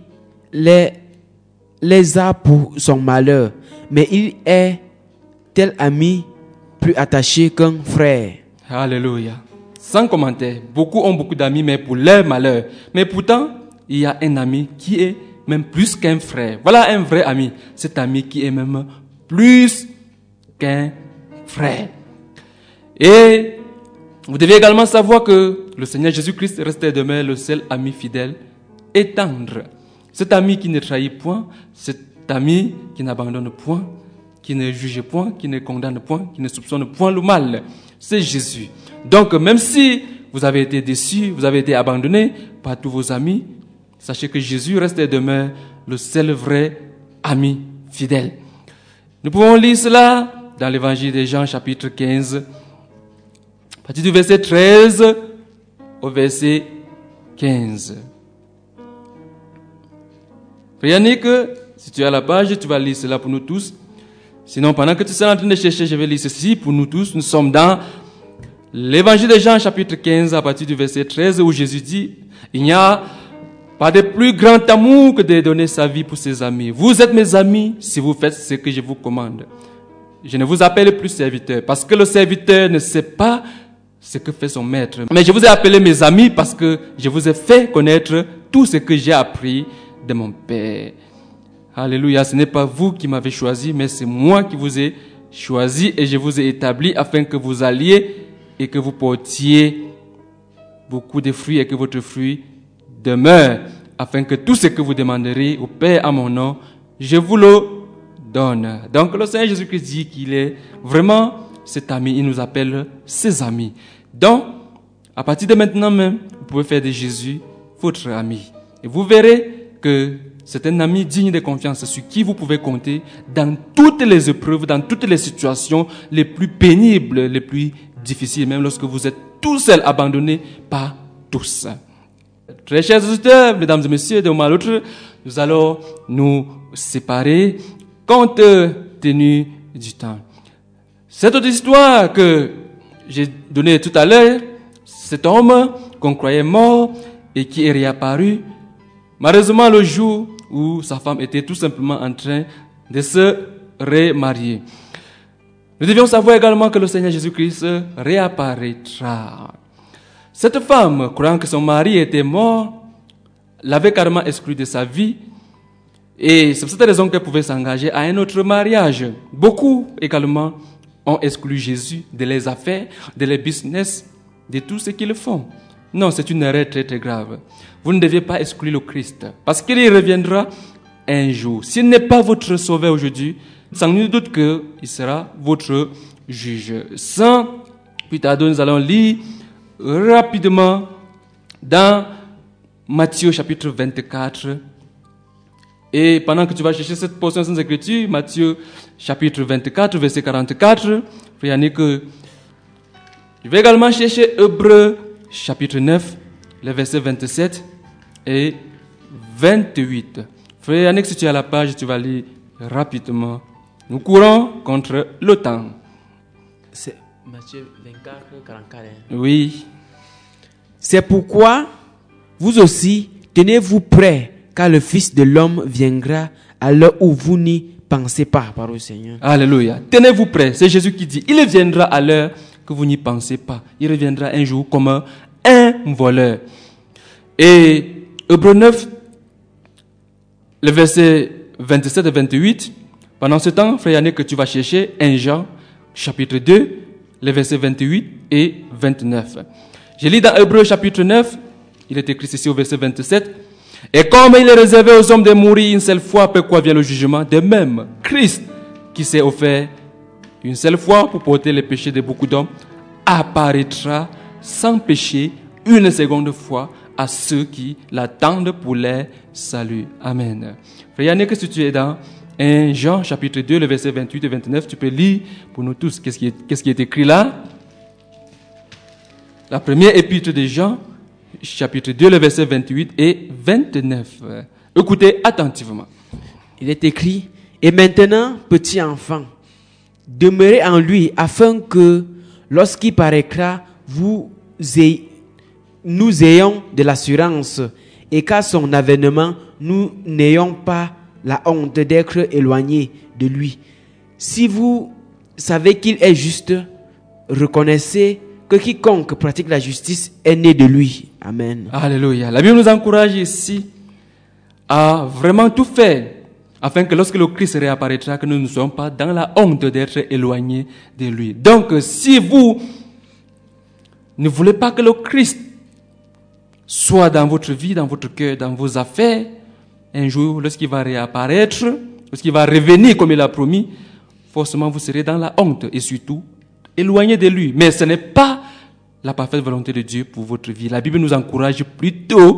les a pour son malheur, mais il est tel ami plus attaché qu'un frère. Alléluia. Sans commentaire, beaucoup ont beaucoup d'amis, mais pour leur malheur. Mais pourtant, il y a un ami qui est même plus qu'un frère. Voilà un vrai ami. Cet ami qui est même plus qu'un frère. Et vous devez également savoir que le Seigneur Jésus-Christ reste et demeure le seul ami fidèle et tendre. Cet ami qui ne trahit point, cet ami qui n'abandonne point, qui ne juge point, qui ne condamne point, qui ne soupçonne point le mal. C'est Jésus. Donc, même si vous avez été déçu, vous avez été abandonné par tous vos amis, sachez que Jésus reste et demeure le seul vrai ami fidèle. Nous pouvons lire cela dans l'évangile de Jean, chapitre 15, à partir du verset 13 au verset 15. Frère Yannick, si tu es à la page, tu vas lire cela pour nous tous. Sinon, pendant que tu seras en train de chercher, je vais lire ceci pour nous tous. Nous sommes dans l'Évangile de Jean, chapitre 15, à partir du verset 13, où Jésus dit, il n'y a pas de plus grand amour que de donner sa vie pour ses amis. Vous êtes mes amis si vous faites ce que je vous commande. Je ne vous appelle plus serviteur, parce que le serviteur ne sait pas ce que fait son maître. Mais je vous ai appelé mes amis parce que je vous ai fait connaître tout ce que j'ai appris de mon Père. Alléluia, ce n'est pas vous qui m'avez choisi, mais c'est moi qui vous ai choisi et je vous ai établi afin que vous alliez et que vous portiez beaucoup de fruits et que votre fruit demeure, afin que tout ce que vous demanderez au Père à mon nom, je vous le donne. Donc le Seigneur Jésus-Christ dit qu'il est vraiment cet ami, il nous appelle ses amis. Donc, à partir de maintenant même, vous pouvez faire de Jésus votre ami. Et vous verrez que c'est un ami digne de confiance sur qui vous pouvez compter dans toutes les épreuves, dans toutes les situations les plus pénibles, les plus difficiles, même lorsque vous êtes tout seul, abandonné par tous. Très chers auditeurs, mesdames et messieurs, d'un moment à l'autre, nous allons nous séparer compte tenu du temps. Cette autre histoire que j'ai donnée tout à l'heure, cet homme qu'on croyait mort et qui est réapparu, malheureusement le jour où sa femme était tout simplement en train de se remarier. Nous devions savoir également que le Seigneur Jésus-Christ réapparaîtra. Cette femme, croyant que son mari était mort, l'avait carrément exclu de sa vie. Et c'est pour cette raison qu'elle pouvait s'engager à un autre mariage. Beaucoup également ont exclu Jésus de leurs affaires, de leurs business, de tout ce qu'ils font. Non, c'est une erreur très très grave. Vous ne deviez pas exclure le Christ, parce qu'il y reviendra un jour. S'il n'est pas votre sauveur aujourd'hui, sans nul doute qu'il sera votre juge. Sans plus tarder, nous allons lire rapidement dans Matthieu chapitre 24. Et pendant que tu vas chercher cette portion sans écriture, Matthieu chapitre 24, verset 44, frère Yannick, je vais également chercher Hébreux chapitre 9, les versets 27 et 28. Frère Yannick, si tu es à la page, tu vas lire rapidement. Nous courons contre le temps. C'est Matthieu 24, 44. Oui. C'est pourquoi, vous aussi, tenez-vous prêts, car le Fils de l'homme viendra à l'heure où vous n'y pensez pas, par le Seigneur. Alléluia. Tenez-vous prêts. C'est Jésus qui dit, il viendra à l'heure que vous n'y pensez pas. Il reviendra un jour comme un voleur. Et Hébreux 9, le verset 27 et 28, pendant ce temps, frère Yannick, que tu vas chercher 1 Jean, chapitre 2, les versets 28 et 29. Je lis dans Hébreux chapitre 9, il est écrit ici au verset 27, « Et comme il est réservé aux hommes de mourir une seule fois après quoi vient le jugement, de même, Christ, qui s'est offert une seule fois pour porter les péchés de beaucoup d'hommes, apparaîtra sans péché une seconde fois à ceux qui l'attendent pour leur salut. » Amen. Frère Yannick, si tu es dans 1 Jean chapitre 2, le verset 28 et 29, tu peux lire pour nous tous qu'est-ce qui est écrit là. La première épître de Jean, chapitre 2, le verset 28 et 29. Écoutez attentivement. Il est écrit, « Et maintenant, petit enfant, demeurez en lui, afin que, lorsqu'il paraîtra, nous ayons de l'assurance, et qu'à son avènement, nous n'ayons pas la honte d'être éloignés de lui. Si vous savez qu'il est juste, reconnaissez que quiconque pratique la justice est né de lui. » Amen. Alléluia. La Bible nous encourage ici à vraiment tout faire afin que lorsque le Christ réapparaîtra, que nous ne soyons pas dans la honte d'être éloignés de lui. Donc, si vous ne voulez pas que le Christ soit dans votre vie, dans votre cœur, dans vos affaires, un jour, lorsqu'il va réapparaître, lorsqu'il va revenir comme il a promis, forcément vous serez dans la honte et surtout éloigné de lui. Mais ce n'est pas la parfaite volonté de Dieu pour votre vie. La Bible nous encourage plutôt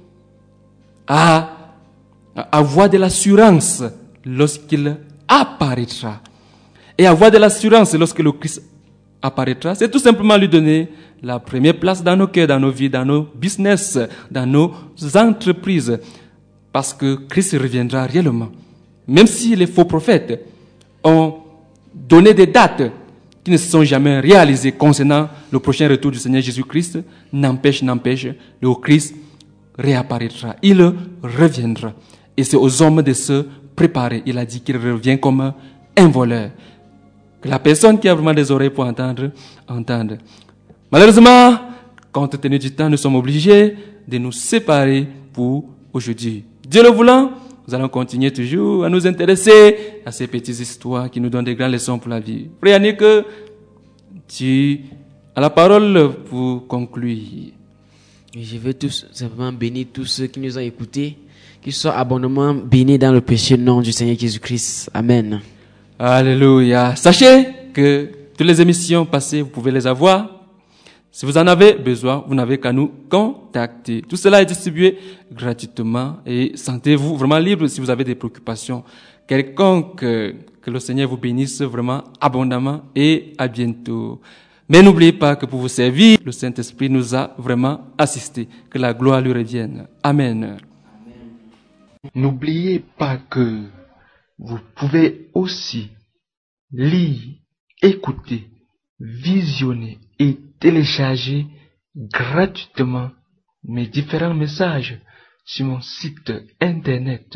à avoir de l'assurance lorsqu'il apparaîtra. Et avoir de l'assurance lorsque le Christ apparaîtra, c'est tout simplement lui donner la première place dans nos cœurs, dans nos vies, dans nos business, dans nos entreprises. parce que Christ reviendra réellement. Même si les faux prophètes ont donné des dates qui ne se sont jamais réalisées concernant le prochain retour du Seigneur Jésus-Christ, n'empêche, le Christ réapparaîtra. Il reviendra. Et c'est aux hommes de se préparer. Il a dit qu'il revient comme un voleur. Que la personne qui a vraiment des oreilles pour entendre, entende. Malheureusement, compte tenu du temps, nous sommes obligés de nous séparer pour aujourd'hui. Dieu le voulant, nous allons continuer toujours à nous intéresser à ces petites histoires qui nous donnent des grandes leçons pour la vie. Frère Yannick, tu as la parole pour conclure. Je veux tous simplement bénir tous ceux qui nous ont écoutés, qu'ils soient abondamment bénis dans le précieux nom du Seigneur Jésus-Christ. Amen. Alléluia. Sachez que toutes les émissions passées, vous pouvez les avoir. Si vous en avez besoin, vous n'avez qu'à nous contacter. Tout cela est distribué gratuitement et sentez-vous vraiment libre si vous avez des préoccupations quelconques. Que le Seigneur vous bénisse vraiment abondamment et à bientôt. Mais n'oubliez pas que pour vous servir, le Saint-Esprit nous a vraiment assistés. Que la gloire lui revienne. Amen. N'oubliez pas que vous pouvez aussi lire, écouter, visionner et télécharger gratuitement mes différents messages sur mon site internet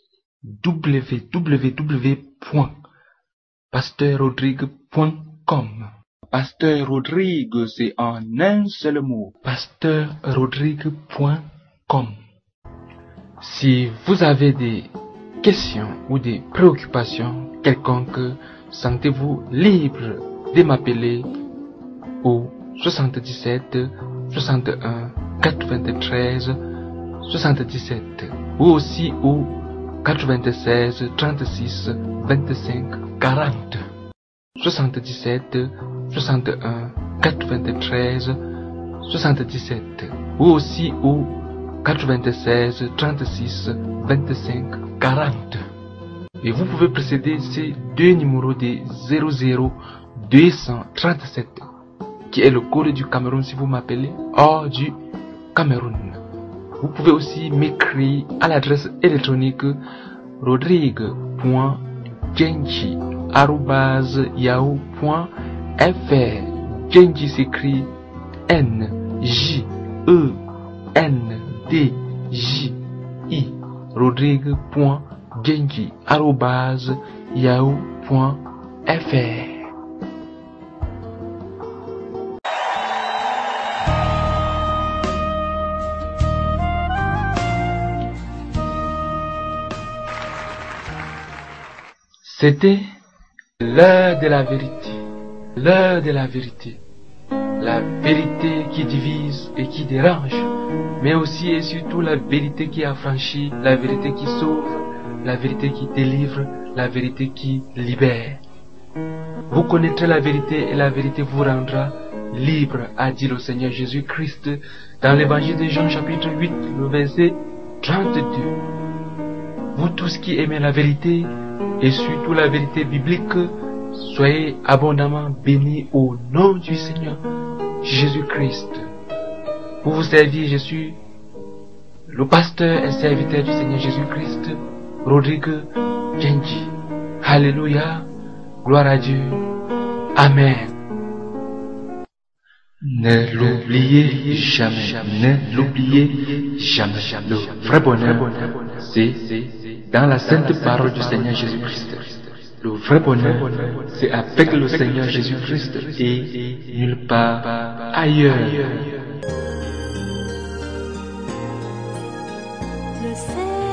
www.pasteur-rodrigue.com. Pasteur Rodrigue, c'est en un seul mot. pasteur-rodrigue.com. Si vous avez des questions ou des préoccupations quelconques, sentez-vous libre de m'appeler au 77 61 93 77 ou aussi au 96 36 25 40. 77 61 93 77 ou aussi au 96 36 25 40. Et vous pouvez précéder ces deux numéros de 00 237 qui est le code du Cameroun si vous m'appelez hors du Cameroun. Vous pouvez aussi m'écrire à l'adresse électronique rodrigue.djenji@yahoo.fr. Djenji s'écrit NJENDJI. rodrigue.djenji@yahoo.fr. C'était l'heure de la vérité, l'heure de la vérité, la vérité qui divise et qui dérange, mais aussi et surtout la vérité qui affranchit, la vérité qui sauve, la vérité qui délivre, la vérité qui libère. Vous connaîtrez la vérité et la vérité vous rendra libre, a dit le Seigneur Jésus-Christ dans l'évangile de Jean chapitre 8, le verset 32. Vous tous qui aimez la vérité, et surtout la vérité biblique, soyez abondamment bénis au nom du Seigneur Jésus-Christ. Pour vous servir, je suis le pasteur et serviteur du Seigneur Jésus-Christ, Rodrigue Djenji. Alléluia, gloire à Dieu. Amen. Ne l'oubliez jamais, ne l'oubliez jamais. Le vrai bonheur, c'est dans la sainte parole du Seigneur Jésus-Christ. Le vrai bonheur, c'est avec le Seigneur Jésus-Christ et nulle part ailleurs. Le